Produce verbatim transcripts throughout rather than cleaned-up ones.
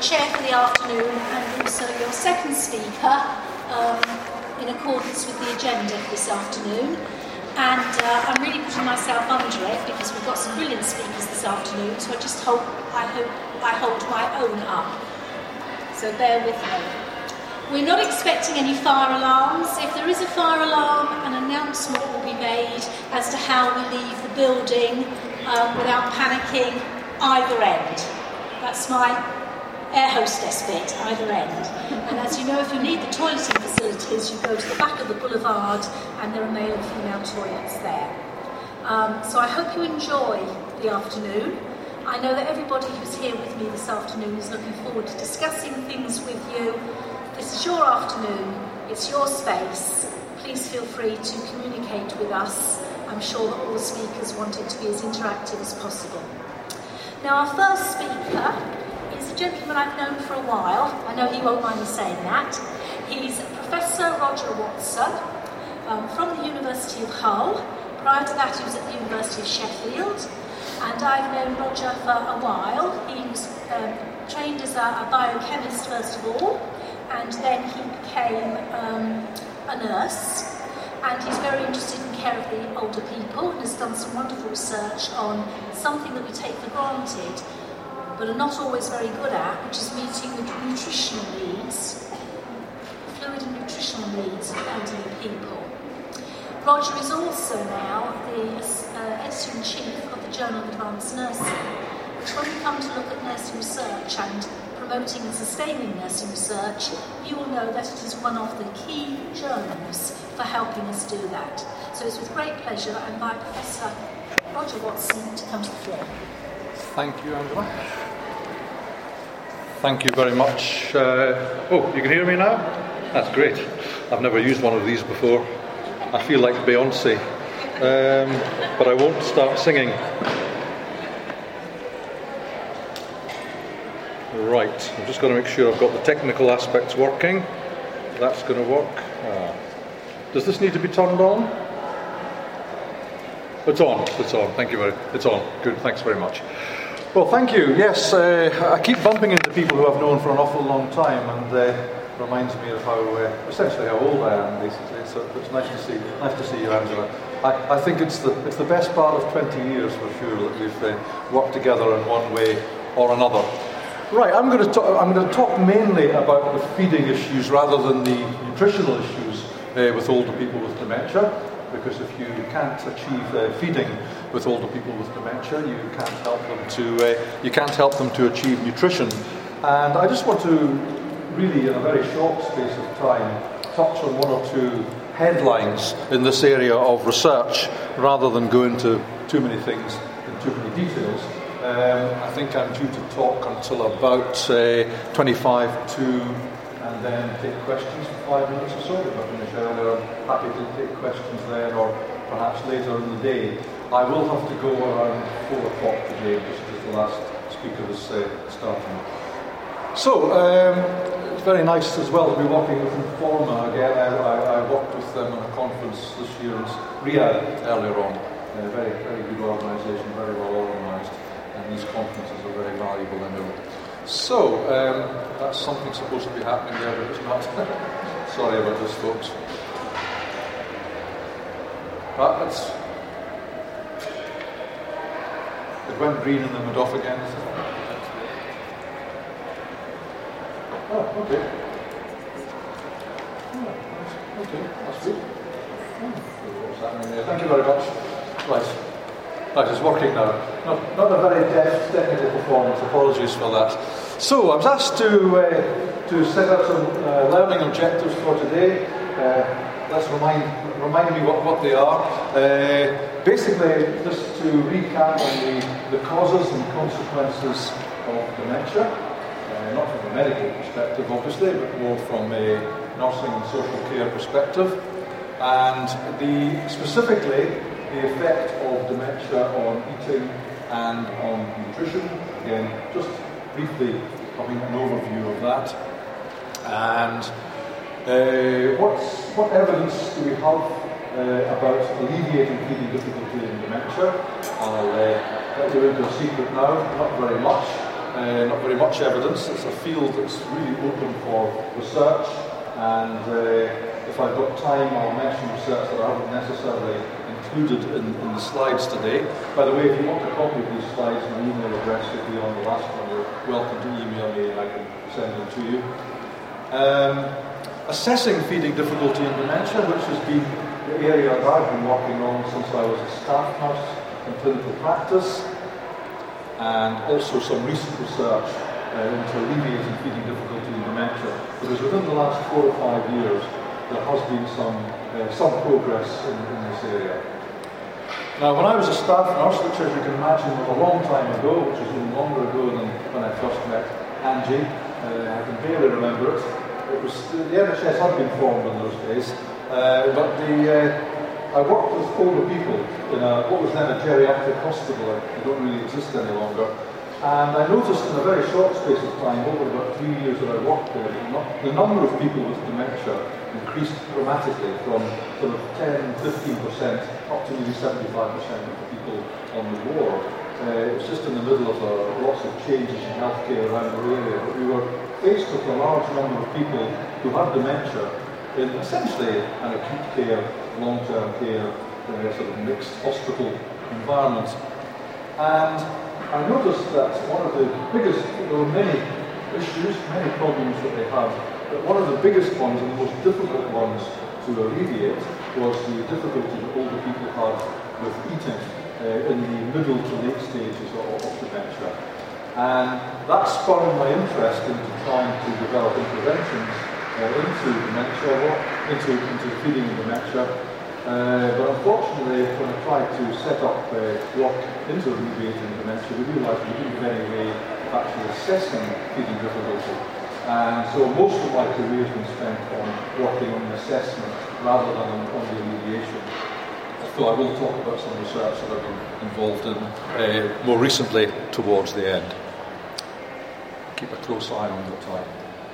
chair for the afternoon and also your second speaker um, in accordance with the agenda for this afternoon. And uh, I'm really putting myself under it because we've got some brilliant speakers this afternoon, so I just hope I hope I hold my own up. So bear with me. We're not expecting any fire alarms. If there is a fire alarm, an announcement will be made as to how we leave the building um, without panicking either end. That's my air hostess bit, either end. And as you know, if you need the toileting facilities, you go to the back of the boulevard and there are male and female toilets there. Um, so I hope you enjoy the afternoon. I know that everybody who's here with me this afternoon is looking forward to discussing things with you. This is your afternoon, it's your space. Please feel free to communicate with us. I'm sure that all the speakers want it to be as interactive as possible. Now, our first speaker is a gentleman I've known for a while. I know he won't mind me saying that. He's Professor Roger Watson um, from the University of Hull. Prior to that, he was at the University of Sheffield. And I've known Roger for a while. He was um, trained as a, a biochemist, first of all, and then he became um, a nurse. And he's very interested in care of the older people and has done some wonderful research on something that we take for granted but are not always very good at, which is meeting the nutritional needs, fluid and nutritional needs of elderly people. Roger is also now the uh, editor-in-chief of the Journal of Advanced Nursing, which when we come to look at nursing research and promoting and sustaining nursing research, you will know that it is one of the key journals for helping us do that. So it's with great pleasure that I invite Professor Roger Watson to come to the floor. Thank you, Angela. Thank you very much. Uh, oh, you can hear me now? That's great. I've never used one of these before. I feel like Beyonce, um, but I won't start singing. Right, I'm just going to make sure I've got the technical aspects working. That's going to work. Ah. Does this need to be turned on? It's on, it's on. Thank you very much. It's on. Good, thanks very much. Well, thank you. Yes, uh, I keep bumping into people who I've known for an awful long time, and uh, reminds me of how, uh, essentially how old I am, basically. So it's nice to see, nice to see you, Angela. I, I think it's the it's the best part of twenty years for sure that we've uh, worked together in one way or another. Right, I'm going to talk, I'm going to talk mainly about the feeding issues rather than the nutritional issues uh, with older people with dementia. Because if you can't achieve uh, feeding with older people with dementia, you can't help them to uh, you can't help them to achieve nutrition. And I just want to really, in a very short space of time, touch on one or two headlines in this area of research, rather than go into too many things in too many details. Um, I think I'm due to talk until about uh, twenty-five to. And then take questions for five minutes or so. If I finish earlier, I'm happy to take questions then, or perhaps later in the day. I will have to go around four o'clock today, just as the last speaker was uh, starting. So, um, it's very nice as well to be working with Informa again. I, I, I worked with them on a conference this year in Riyadh earlier on. A very, very good organisation, very well organised, and these conferences are very valuable, I know. So, um, that's something supposed to be happening there, but it's not. Sorry about this, folks. But it's, it went green and then went off again. Oh, okay. Oh, okay, that's good. What's happening there? Thank you very much. Right. Right, it's working now. Not, not a very deft technical performance, apologies for that. So, I was asked to uh, to set up some uh, learning objectives for today. Uh, let's remind remind me what, what they are. Uh, basically, just to recap on the, the causes and consequences of dementia, uh, not from a medical perspective, obviously, but more from a nursing and social care perspective, and the specifically the effect of dementia on eating and on nutrition. Again, just briefly having an overview of that. And uh, what's, what evidence do we have uh, about alleviating feeding difficulty in dementia? I'll uh, let you into a secret now, not very much. uh, not very much evidence. It's a field that's really open for research, and uh, if I've got time, I'll mention research that I haven't necessarily included in, in the slides today. By the way, if you want a copy of these slides, my email address will be on the last one. You're welcome to email me and I can send them to you. Um, assessing feeding difficulty in dementia, which has been the area that I've been working on since I was a staff nurse in clinical practice, and also some recent research uh, into alleviating feeding difficulty in dementia, because within the last four or five years there has been some uh, some progress in, in this area. Now, when I was a staff nurse, which as you can imagine was a long time ago, which was even longer ago than when I first met Angie, uh, I can barely remember it. It was the N H S had been formed in those days, uh, but the uh, I worked with older people in a, what was then a geriatric hospital. They don't really exist any longer. And I noticed in a very short space of time, over about three years that I worked there, the number of people with dementia increased dramatically from sort of ten, fifteen percent up to nearly seventy-five percent of the people on the ward. Uh, it was just in the middle of uh, lots of changes in healthcare around the area, but we were faced with a large number of people who had dementia in essentially an acute care, long-term care, uh, sort of mixed hospital environment. And I noticed that one of the biggest, there were many issues, many problems that they had, but one of the biggest ones and the most difficult ones to alleviate was the difficulty that older people had with eating uh, in the middle to late stages of, of dementia. And that spurred my interest into trying to develop interventions uh, into dementia, into, into feeding in dementia. Uh, but unfortunately, when I tried to set up uh, work into alleviating dementia, we realised we didn't have any way of actually assessing feeding difficulty. And so most of my career has been spent on working on the assessment rather than on, on the alleviation. So I will talk about some research that I've been involved in uh, more recently towards the end. Keep a close eye on the time.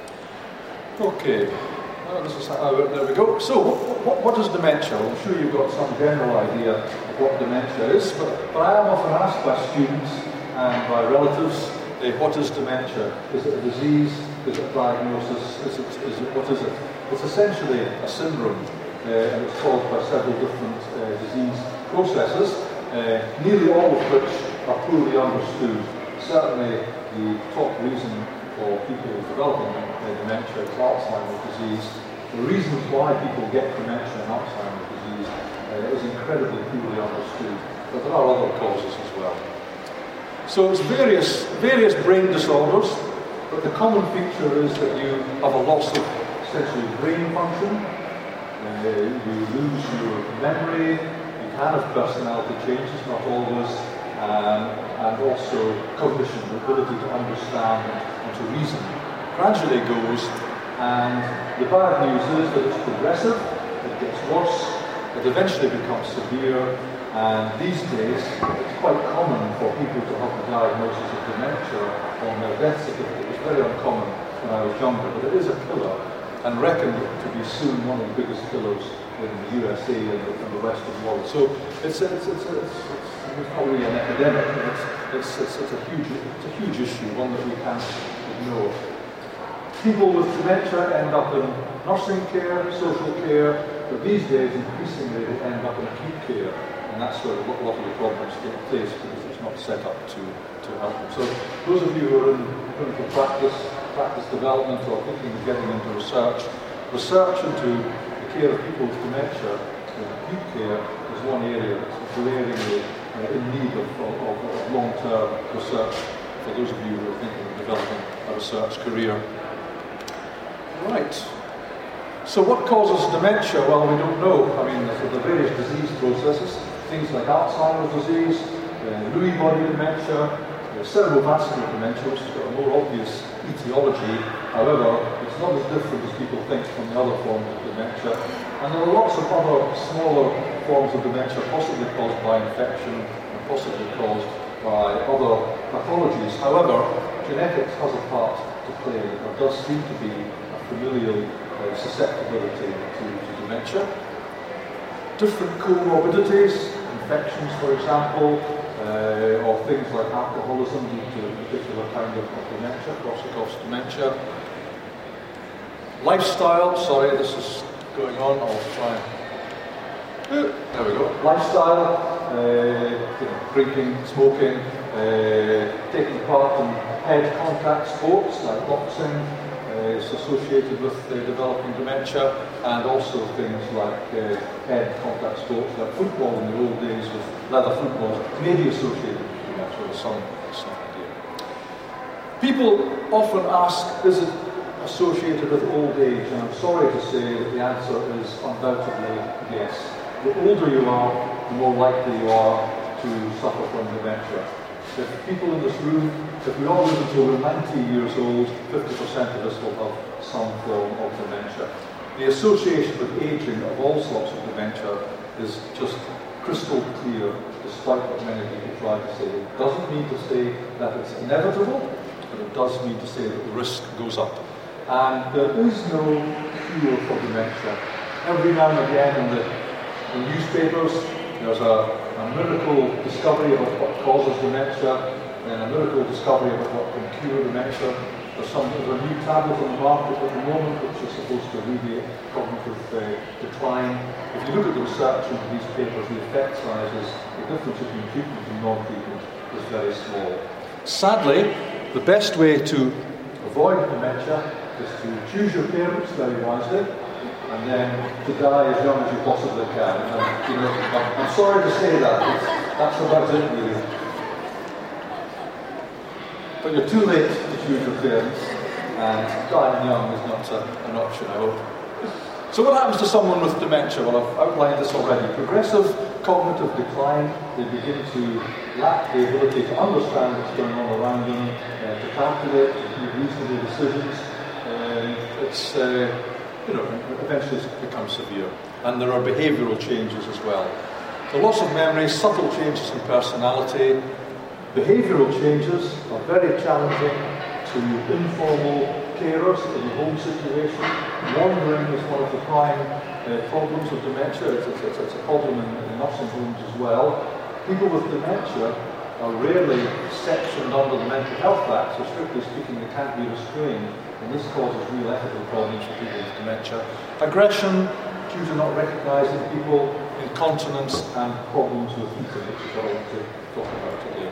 Okay. Oh, this is, oh, there we go. So, what, what is dementia? Well, I'm sure you've got some general idea of what dementia is, but, but I am often asked by students and by relatives, eh, what is dementia? Is it a disease? Is it a diagnosis? Is it, is it, what is it? It's essentially a syndrome, uh, and it's caused by several different uh, disease processes, uh, nearly all of which are poorly understood. Certainly, the top reason for people developing uh, dementia is Alzheimer's disease. The reasons why people get dementia and Alzheimer's disease uh, is incredibly poorly understood, but there are other causes as well. So it's various, various brain disorders, but the common feature is that you have a loss of essentially brain function, uh, you lose your memory, you can have personality changes, not always, um, and also cognition, the ability to understand and to reason, gradually goes, and the bad news is that it's progressive, it gets worse, it eventually becomes severe, and these days it's quite common for people to have the diagnosis of dementia on their death certificate. It was very uncommon when I was younger, but it is a killer, and reckoned to be soon one of the biggest killers in the U S A and the, and the rest of the world. So it's, it's, it's, it's, it's It's not really an epidemic, it's, it's, it's, it's, a huge, it's a huge issue, one that we can't ignore. People with dementia end up in nursing care, social care, but these days increasingly they end up in acute care, and that's where a lot of the problems take place because it's not set up to, to help them. So those of you who are in clinical practice, practice development, or thinking of getting into research, research into the care of people with dementia, acute care, is one area that's glaringly Uh, in need of, of, of long-term research for those of you who are thinking of developing a research career. Right. So what causes dementia? Well, we don't know. I mean, there's the various disease processes, things like Alzheimer's disease, uh, Lewy body dementia, uh, cerebrovascular dementia, which has got a more obvious etiology. However, it's not as different as people think from the other forms of dementia. And there are lots of other smaller forms of dementia possibly caused by infection and possibly caused by other pathologies. However, genetics has a part to play. There does seem to be a familial uh, susceptibility to, to dementia. Different comorbidities, infections for example, uh, uh, or things like alcoholism due to a particular kind of dementia, Korsakoff's dementia. Lifestyle, sorry, this is going on, I'll try. There we go. Lifestyle, uh, you know, drinking, smoking, uh, taking part in head contact sports like boxing uh, is associated with uh, developing dementia, and also things like uh, head contact sports like football in the old days with leather footballs may be associated with dementia with some, some idea. People often ask, is it associated with old age? And I'm sorry to say that the answer is undoubtedly yes. The older you are, the more likely you are to suffer from dementia. If people in this room, if we all live until we're ninety years old, fifty percent of us will have some form of dementia. The association with aging of all sorts of dementia is just crystal clear, despite what many people try to say. It doesn't mean to say that it's inevitable, but it does mean to say that the risk goes up. And there is no cure for dementia. Every now and again in the, the newspapers, there's a, a miracle discovery about what causes dementia, and a miracle discovery about what can cure dementia. There's, some, there's a new tablet on the market at the moment which is supposed to alleviate cognitive uh, decline. If you look at the research into these papers, the effect sizes, the difference between treatment and non-treatment is very small. Sadly, the best way to avoid dementia is to choose your parents very wisely, and then to die as young as you possibly can. And, you know, I'm, I'm sorry to say that, but that's about it really. But you're too late to choose your parents, and dying young is not a, an option, I hope. So what happens to someone with dementia? Well, I've outlined this already. Progressive cognitive decline. They begin to lack the ability to understand what's going on around them, uh, to calculate, to make reasonable decisions. Uh, it's, uh, you know, eventually it becomes severe. And there are behavioural changes as well. The loss of memory, subtle changes in personality. Behavioural changes are very challenging to informal carers in the home situation. Wandering is one of the prime uh, problems of dementia. It's, it's, it's a problem in, in nursing homes as well. People with dementia are rarely sectioned under the Mental Health Act, so strictly speaking they can't be restrained, and this causes real ethical problems for people with dementia. Aggression, due to not recognising people, incontinence, and problems with eating, which is what I want to talk about today.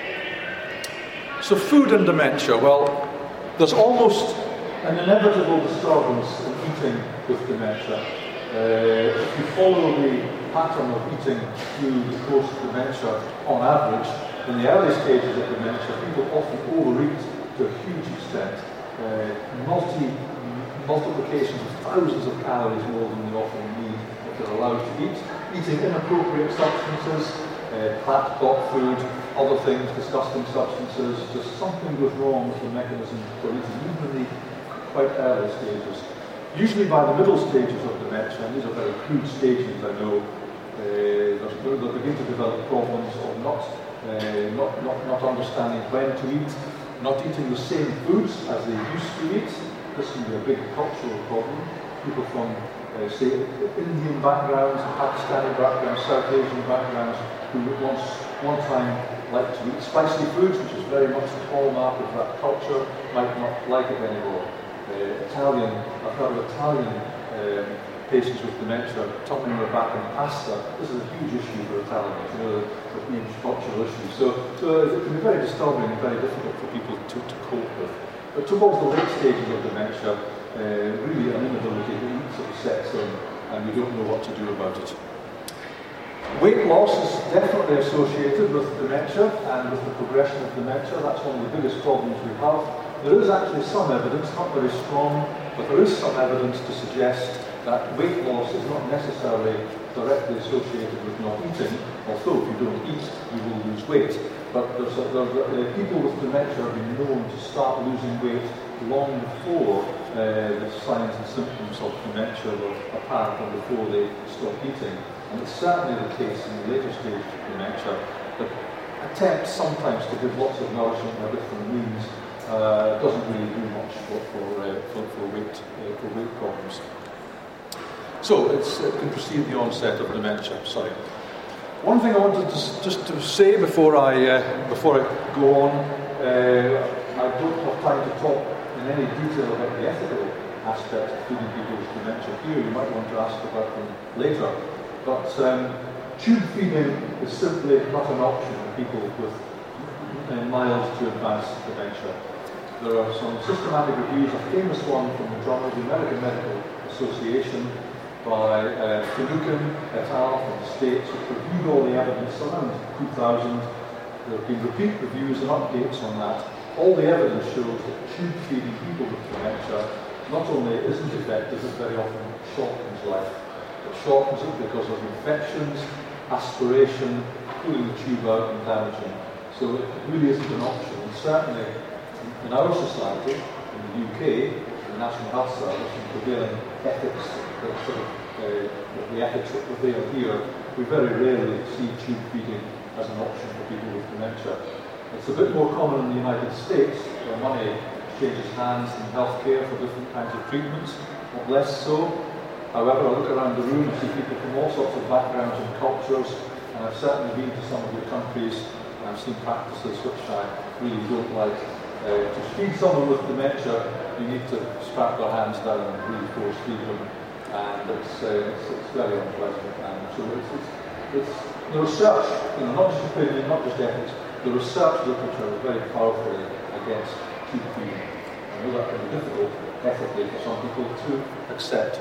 So food and dementia, well, there's almost an inevitable disturbance in eating with dementia. Uh, if you follow the pattern of eating through the course of dementia, on average, in the early stages of dementia, people often overeat to a huge extent. Uh, multi, multiplications of thousands of calories more than they often need if they're allowed to eat. Eating inappropriate substances, uh, plant dog food, other things, disgusting substances, just something goes wrong with the mechanism for eating, even in the quite early stages. Usually by the middle stages of dementia, and these are very crude stages, I know, uh, they'll begin to develop problems of not, uh, not, not, not understanding when to eat, not eating the same foods as they used to eat. This can be a big cultural problem. People from, uh, say, Indian backgrounds, Pakistani backgrounds, South Asian backgrounds, who once, one time liked to eat spicy foods, which is very much the hallmark of that culture, might not like it anymore. Uh, Italian, I've heard of Italian um, patients with dementia turning their back on pasta. This is a huge issue for Italians, you know, a huge cultural issue. So, so it can be very disturbing and very difficult for people to, to cope with. But towards the late stages of dementia, uh, really an inability to eat sort of sets in, and we don't know what to do about it. Weight loss is definitely associated with dementia and with the progression of dementia. That's one of the biggest problems we have. There is actually some evidence, not very strong, but there is some evidence to suggest that weight loss is not necessarily directly associated with not eating, although if you don't eat, you will lose weight. But there's a, there's a, uh, people with dementia have been known to start losing weight long before uh, the signs and symptoms of dementia were apparent and before they stop eating. And it's certainly the case in the later stages of dementia that attempts sometimes to give lots of nourishment by different means Uh, doesn't really do much for, for, uh, for, for, weight, uh, for weight problems. So it's, it can precede the onset of dementia, sorry. One thing I wanted to, just to say before I uh, before I go on, uh, I don't have time to talk in any detail about the ethical aspects of feeding people with dementia here. You might want to ask about them later. But um, tube feeding is simply not an option for people with uh, mild to advanced dementia. There are some systematic reviews, a famous one from the Journal of the American Medical Association by uh, Finucane et al. From the States, which reviewed all the evidence around two thousand. There have been repeat reviews and updates on that. All the evidence shows that tube feeding people with dementia not only isn't effective, it very often shortens life. It shortens it because of infections, aspiration, pulling the tube out and damaging. So it really isn't an option. And certainly in our society, in the U K, the National Health Service and prevailing ethics, that sort of, uh, the ethics that prevail here, we very rarely see tube feeding as an option for people with dementia. It's a bit more common in the United States, where money changes hands in healthcare for different kinds of treatments, not less so. However, I look around the room and see people from all sorts of backgrounds and cultures, and I've certainly been to some of your countries, and I've seen practices which I really don't like. Uh, to feed someone with dementia, you need to strap their hands down and really force feed them, and it's, uh, it's, it's very unpleasant. And so it's, it's, it's the research, you know, not just opinion, not just ethics, the research literature is very powerfully against tube feeding. I know that can be difficult ethically for some people to accept.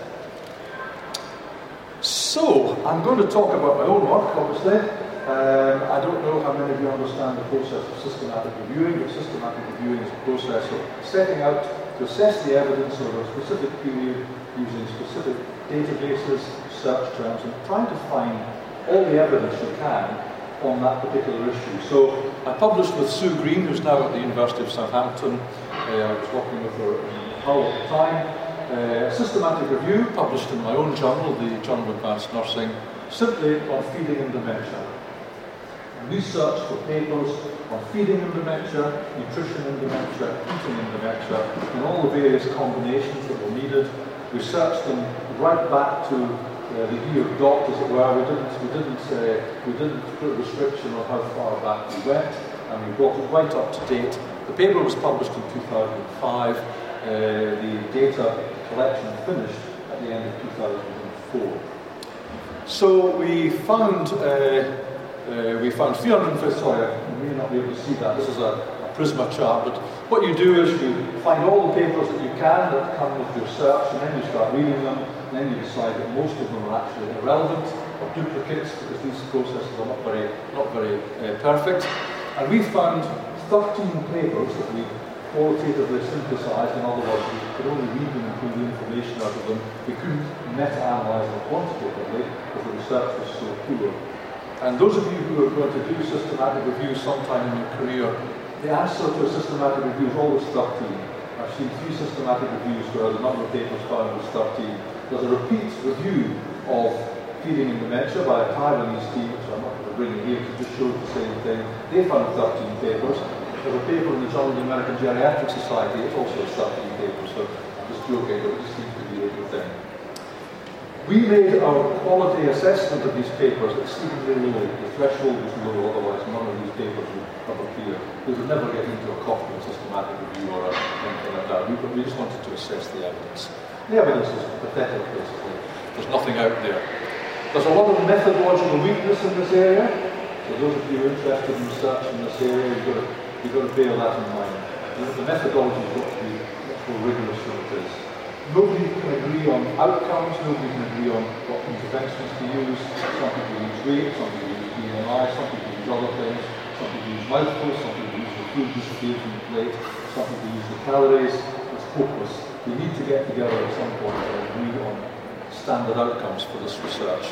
So, I'm going to talk about my own work, obviously. Um, I don't know how many of you understand the process of systematic reviewing, but systematic reviewing is a process of setting out to assess the evidence over a specific period using specific databases, search terms, and trying to find all the evidence you can on that particular issue. So I published with Sue Green, who's now at the University of Southampton. Uh, I was working with her in Hull at the time. Uh, a systematic review published in my own journal, the Journal of Advanced Nursing, simply on feeding and dementia. Research for papers on feeding and dementia, nutrition and dementia, eating and dementia, and all the various combinations that were needed. We searched them right back to uh, the year dot, as it were. We didn't, we didn't, uh, we didn't put a restriction on how far back we went, and we brought it right up to date. The paper was published in two thousand five. Uh, the data collection finished at the end of two thousand four. So we found. Uh, Uh, we found three hundred fifty, sorry, you may not be able to see that, this is a, a Prisma chart, but what you do is you find all the papers that you can that come with your search, and then you start reading them, and then you decide that most of them are actually irrelevant or duplicates, because these processes are not very, not very uh, perfect. And we found thirteen papers that we qualitatively synthesized. In other words, we could only read them and pull the information out of them. We couldn't meta-analyze them quantitatively because the research was so poor. And those of you who are going to do systematic reviews sometime in your career, the answer to a systematic review is always thirteen. I've seen three systematic reviews where the number of papers found was thirteen. There's a repeat review of feeding and dementia by a Taiwanese team, which I'm not going to bring in here to just show the same thing. They found thirteen papers. There's a paper in the Journal of the American Geriatric Society, it also has thirteen papers, so I'm just joking, but it just seems to be a good thing. We made our quality assessment of these papers exceedingly low. The threshold was low, otherwise none of these papers would ever appear. We would never get into a copy of systematic review or anything like that. We, we just wanted to assess the evidence. The evidence is pathetic, basically. There's nothing out there. There's a lot of methodological weakness in this area. So those of you interested in research in this area, you've got to, you've got to bear that in mind. The methodology has got to be much more rigorous than it is. Nobody can agree on outcomes, nobody can agree on what interventions to use. Some people use weight, some people use B M I, some people use other things, some people use mouthfuls, some people use the food disappeared from the plate, some people use the calories. It's hopeless. We need to get together at some point and agree on standard outcomes for this research.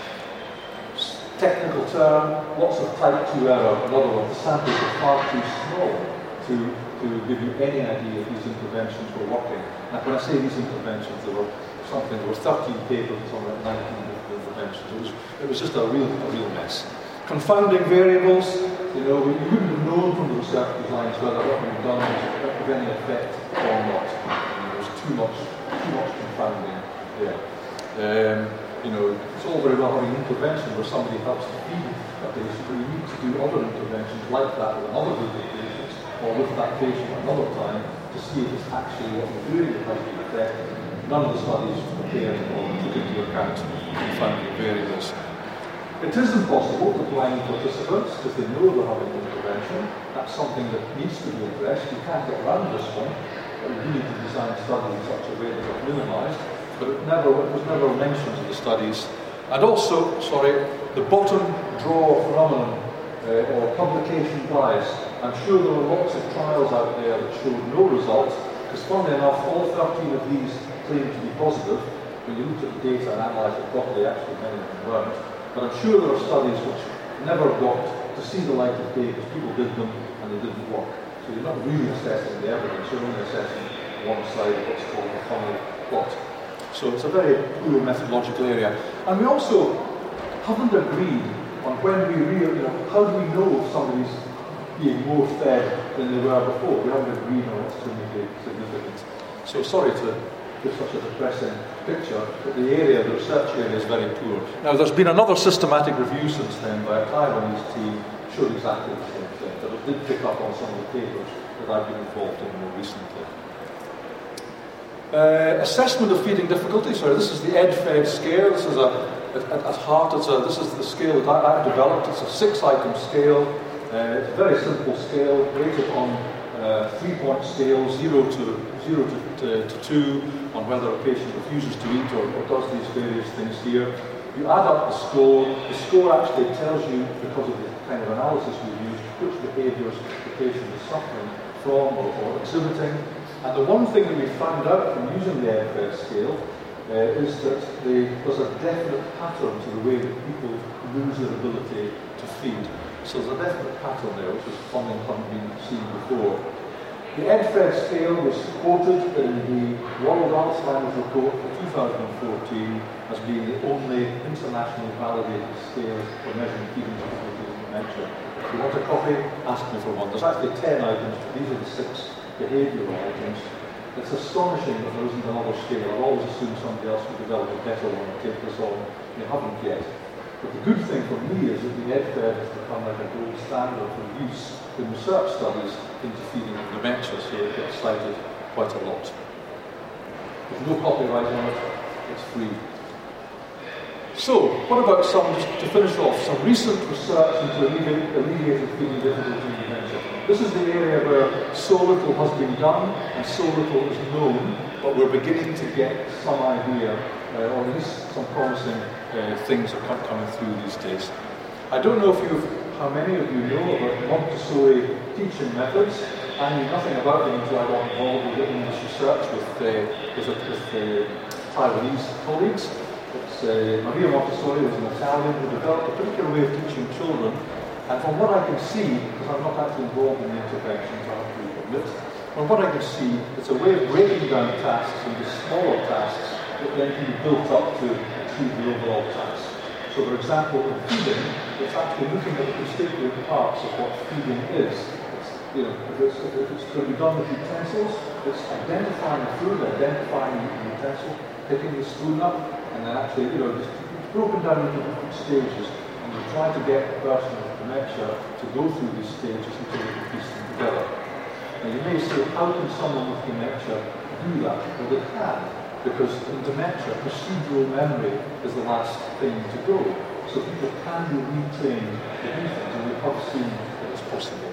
Technical term, lots of type two error. In other words, the samples are far too small to to give you any idea if these interventions were working. And when I say these interventions, there were something, there were thirteen papers and something like nineteen different interventions. It was, it was just a real, a real mess. Confounding variables, you know, we wouldn't have known from the research designs whether what we've done was of any effect or not. And there was too much, too much confounding there. Um, you know, all very well having intervention where somebody helps to feed a patient, but you need to do other interventions like that with another group of patients, or with that patient another time, to see if it's actually what you're doing that has the effect. None of the studies compared or took into account confounding variables. It is impossible to blind participants because they know they're having an intervention. That's something that needs to be addressed. You can't get around this one, but you need to design studies in such a way that it's minimised. But it, never, it was never mentioned in the studies. And also, sorry, the bottom drawer phenomenon uh, or publication bias. I'm sure there are lots of trials out there that showed no result, because funnily enough, all thirteen of these claim to be positive. When you look at the data and analyse it properly, actually many of them weren't. But I'm sure there are studies which never got to see the light of day because people did them and they didn't work. So you're not really assessing the evidence, you're only assessing one side of what's called a funnel plot. So it's a very poor methodological area. And we also haven't agreed on when we really, you know, how do we know if somebody's being more fed than they were before? We haven't agreed on what's clinically significant. So sorry to give such a depressing picture, but the area, the research area is very poor. Now there's been another systematic review since then by a Taiwanese team, showed exactly the same thing, but it did pick up on some of the papers that I've been involved in more recently. Uh, assessment of feeding difficulty. So this is the EdFed scale. This is a, at, at heart, it's a, this is the scale that I, I developed. It's a six-item scale. Uh, it's a very simple scale, rated on uh, three-point scale, zero to zero to, to, to two, on whether a patient refuses to eat or, or does these various things here. You add up the score. The score actually tells you, because of the kind of analysis we used, which behaviours the patient is suffering from or, or exhibiting. And the one thing that we found out from using the EdFed scale uh, is that the, there's a definite pattern to the way that people lose their ability to feed. So there's a definite pattern there, which is something that hadn't been seen before. The EdFed scale was quoted in the World Alzheimer's Report for two thousand fourteen as being the only internationally validated scale for measuring feeding difficulties in dementia. If you want a copy, ask me for one. There's actually ten items, but these are the six behavioural items. It's astonishing that there isn't another scale. I've always assumed somebody else would develop a better one and take this on. They haven't yet. But the good thing for me is that the EdFed has become like a gold standard for use in research studies into feeding and dementia, so it gets cited quite a lot. There's no copyright on it, it's free. So, what about some, just to finish off, some recent research into alleviated feeding difficulty in dementia. This is the area where so little has been done and so little is known, but we're beginning to get some idea, uh, or at least some promising uh, things are coming through these days. I don't know if you've, how many of you know about Montessori teaching methods. I knew nothing about them until I got involved with this research with, uh, with, with uh, Taiwanese colleagues. It's, uh, Maria Montessori was an Italian who developed a particular way of teaching children. And from what I can see, because I'm not actually involved in the interventions, I have to admit, from what I can see, it's a way of breaking down tasks into smaller tasks that then can be built up to achieve the overall task. So, for example, in feeding, it's actually looking at the constituent parts of what feeding is. It's, you know, if it's, if it's going to be done with utensils, it's identifying the food, identifying the utensil, picking the spoon up, and then actually, you know, it's broken down into different stages. And we try to get the person with dementia to go through these stages until we can piece them together. Now, you may say, how can someone with dementia do that? Well, they can. Because in dementia, procedural memory is the last thing to go. So people can be retrained to do things, and we have seen that it's possible.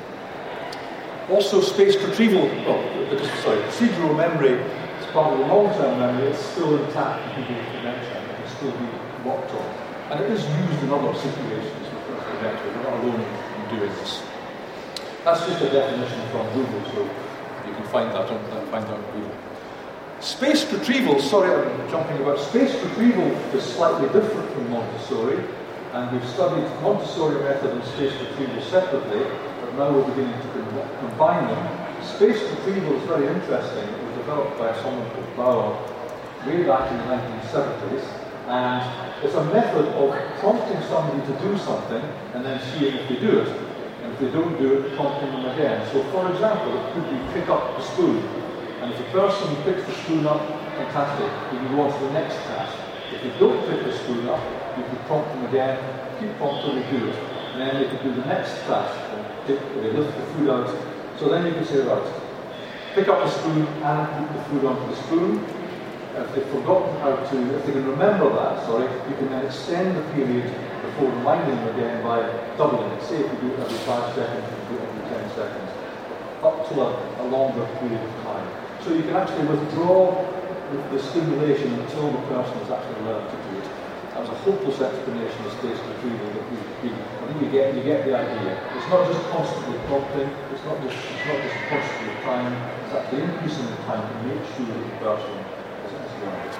Also, spaced retrieval, well, because, sorry, procedural memory is part of the long-term memory, it's still intact in people with dementia, and it can still be worked on. And it is used in other situations with dementia, we're not alone in doing this. That's just a definition from Google, so you can find that on, find that on Google. Spaced retrieval, sorry I'm jumping about, spaced retrieval is slightly different from Montessori, and we've studied Montessori method and spaced retrieval separately, but now we're beginning to combine them. Spaced retrieval is very interesting. It was developed by someone called Bauer way back in the nineteen seventies, and it's a method of prompting somebody to do something and then seeing if they do it. And if they don't do it, prompting them again. So for example, it could be pick up the spoon. And if the person picks the spoon up, fantastic, you can go on to the next task. If you don't pick the spoon up, You could prompt them again, keep prompting, they do it. And then they could do the next task, they lift the food out. So then you could say, right, pick up the spoon and put the food onto the spoon. If they've forgotten how to, if they can remember that, sorry, you can then extend the period before reminding them again by doubling it. Say if you do it every five seconds, you do it every ten seconds, up to a, a longer period of time. So you can actually withdraw the, the stimulation until the person has actually learned to do it. That was a hopeless explanation of spaced retrieval, but we, we, I think you get, you get the idea. It's not just constantly prompting, it's not just, it's not just constantly time, it's actually increasing the time to make sure that the person has learned.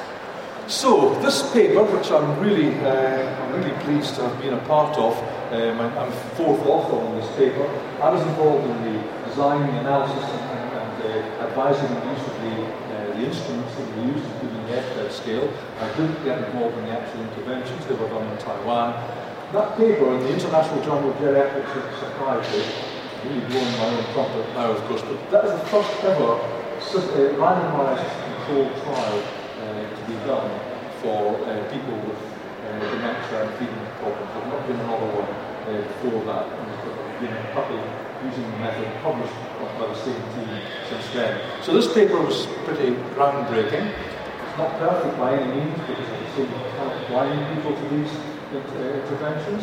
So this paper, which I'm really, uh, I'm really pleased to have been a part of, um, I'm, I'm fourth author on this paper. I was involved in the design, the analysis, and, and, and uh, advising the use of the, uh, the instruments that we used, including the F P E D scale. I didn't get involved in the actual interventions; they were done in Taiwan. That paper in the International Journal of Geriatrics and Psychiatry, really blowing my own trumpet now, of course, but that is the first ever uh, randomised controlled trial Uh, to be done for uh, people with uh, dementia and feeding problems. There's not been another one uh, before that. And there's been a couple using the method published by the same team since then. So this paper was pretty groundbreaking. It's not perfect by any means because as I say, you can't blind people to these uh, interventions.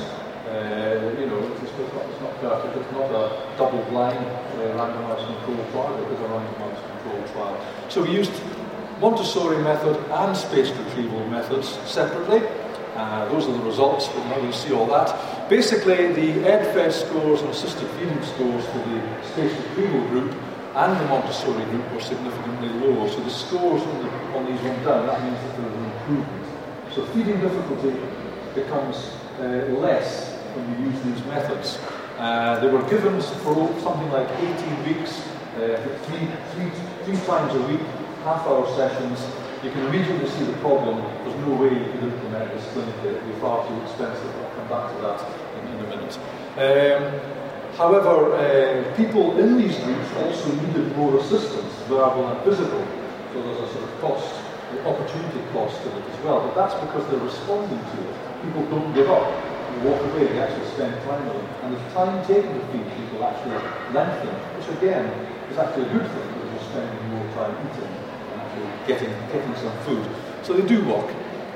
Uh, you know, it's, it's, not, it's not perfect. It's not a double-blind uh, randomised controlled trial. It is a randomised controlled trial. So we used Montessori method and spaced retrieval methods separately. Uh, those are the results, but we're not going to see all that. Basically, the E D F E D scores and assisted feeding scores for the spaced retrieval group and the Montessori group were significantly lower. So the scores on, the, on these went down. That means that there was an improvement. So feeding difficulty becomes uh, less when you use these methods. Uh, they were given for something like eighteen weeks, uh, three, three, three times a week, half-hour sessions. You can immediately see the problem. There's no way you could implement this clinically. It would be far too expensive. I'll come back to that in, in a minute. Um, however, uh, people in these groups also needed more assistance, verbal and physical. So there's a sort of cost, an opportunity cost to it as well. But that's because they're responding to it. People don't give up. They walk away. They actually spend time with them. And the time taken to feed people actually lengthen, which again is actually a good thing because you're spending more time eating. Getting, getting some food. So they do work.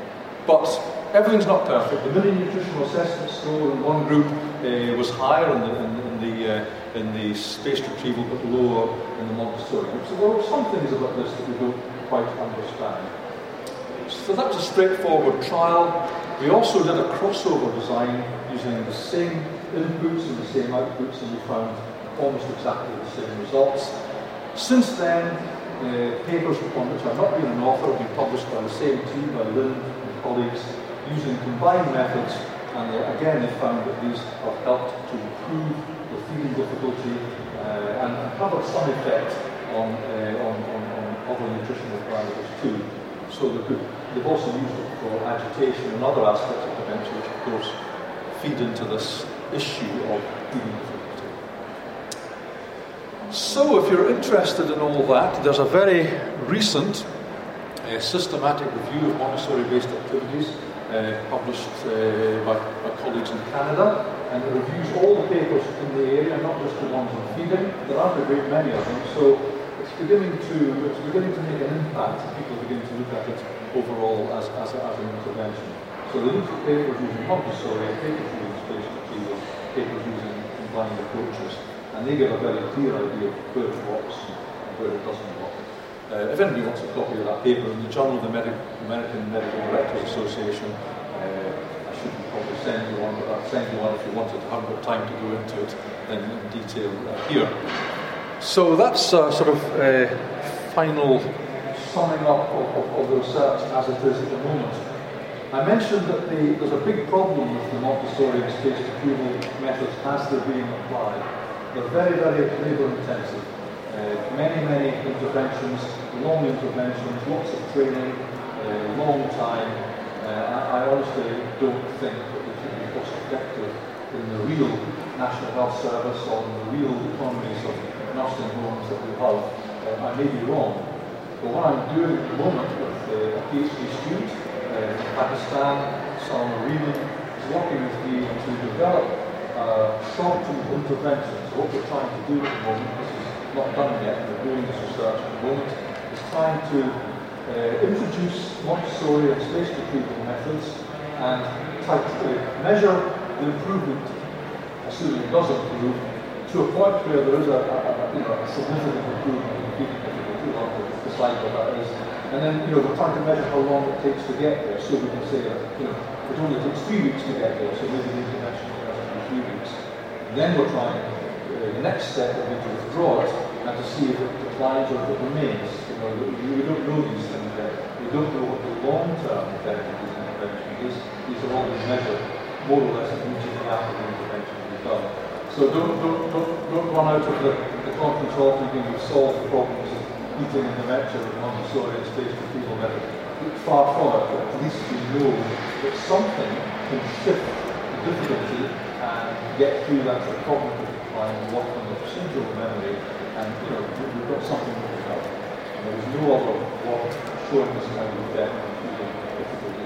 But everything's not perfect. The mini nutritional assessment score in one group uh, was higher in the, in, in the, uh, in the spaced retrieval, but lower in the Montessori group. So there are some things about this that we don't quite understand. So that was a straightforward trial. We also did a crossover design using the same inputs and the same outputs, and we found almost exactly the same results. Since then, Uh, papers on which I've not been an author have been published by the same team, by Lynn and colleagues, using combined methods, and uh, again they found that these have helped to improve the feeding difficulty uh, and have some effect on, uh, on, on, on other nutritional parameters too. So they could, they've also used it for agitation and other aspects of dementia, which of course feed into this issue of feeding difficulty. So if you're interested in all that, there's a very recent uh, systematic review of Montessori-based activities uh, published uh, by, by colleagues in Canada, and it reviews all the papers in the area, not just the ones on feeding. There aren't a great many of them, so it's beginning to it's beginning to make an impact. People begin to look at it overall as, as, a, as an intervention. So they look at papers using Montessori, papers using spaced retrieval, papers using combined approaches. And they give a very clear idea of where it works and where it doesn't work. Uh, if anybody wants a copy of that paper in the Journal of the Medi- American Medical Directors Association, uh, I should probably send you one, but I'll send you one if you wanted to have got time to go into it in, in detail uh, here. So that's uh, sort of uh, final summing up of, of, of the research as it is at the moment. I mentioned that the, there's a big problem with the Montessori and spaced retrieval methods as they're being applied. They're very, very labour intensive. Uh, many, many interventions, long interventions, lots of training, uh, long time. Uh, I, I honestly don't think that they can be cost effective in the real National Health Service or in the real economies of nursing homes that we have. Uh, I may be wrong. But what I'm doing at the moment with uh, a PhD student uh, in Pakistan, Salma Reading, is working with me to develop uh, short-term interventions. So what we're trying to do at the moment, this is not done yet, we're doing this research at the moment, is trying to uh, introduce Montessori and space retrieval methods and try to measure the improvement, assuming it does improve, to a point where there is a, a, a, you know, a significant improvement in feeding difficulty, on the, the slide what that is. And then, you know, we're trying to measure how long it takes to get there, so we can say that, you know, it only takes three weeks to get there, so maybe the intervention is every three weeks. Then we're trying, uh, the next step would be to withdraw it and to see if it declines or if it remains. You know, we don't know these things yet. We don't know what the long-term effect of these interventions is. These are all being measured more or less immediately after the intervention is done. So don't, don't, don't, don't run out of the, the conference hall thinking we've solved the problems of eating in the lecture with Montessori and space retrieval method. Far from it, but at least we know that something can shift the difficulty and get through that sort of cognitive decline and work on the procedural memory, and you know, we've got something to pick up. And there is no other work showing this kind of effect on feeling difficulty.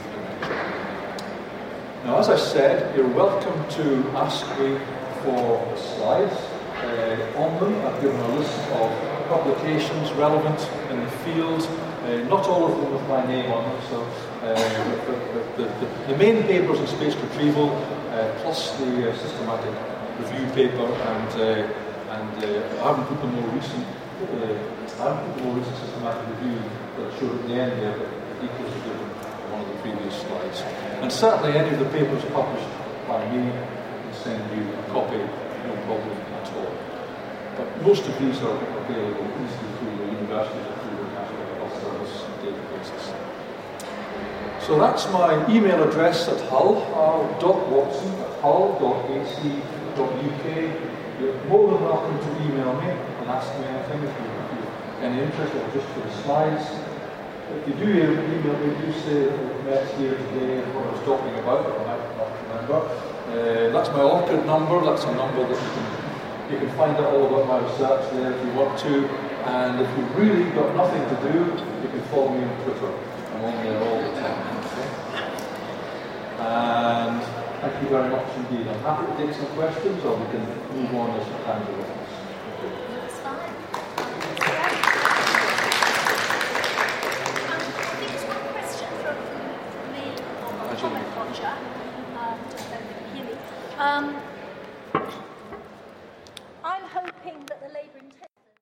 Now, as I said, you're welcome to ask me for the slides. Uh, on them, I've given a list of publications relevant in the field, uh, not all of them with my name on them, so uh, the, the, the, the main papers in space retrieval, uh, plus the uh, systematic review paper, and uh, and uh, I haven't put the more recent, uh, I haven't put the more recent systematic review that I showed at the end there, but the details are given on one of the previous slides. And certainly any of the papers published by me, I can send you a copy, no problem at all. But most of these are available easily through the universities or through the National Health Service databases. So that's my email address at Hull, r.watson at hull dot a c dot u k. You're more than welcome to email me and ask me anything if you have any interest or just for the slides. If you do email me, do say that we've met here today and what I was talking about, but I might not remember. Uh, that's my Orchid number, that's a number that you can You can find out all about my research there if you want to, and if you've really got nothing to do, you can follow me on Twitter. I'm on there all the time. Okay? And thank you very much indeed. I'm happy to take some questions, or we can move on as time goes. That's fine. Um, I think there's one question from me or a comment, Roger. Um, just don't hear me. Um,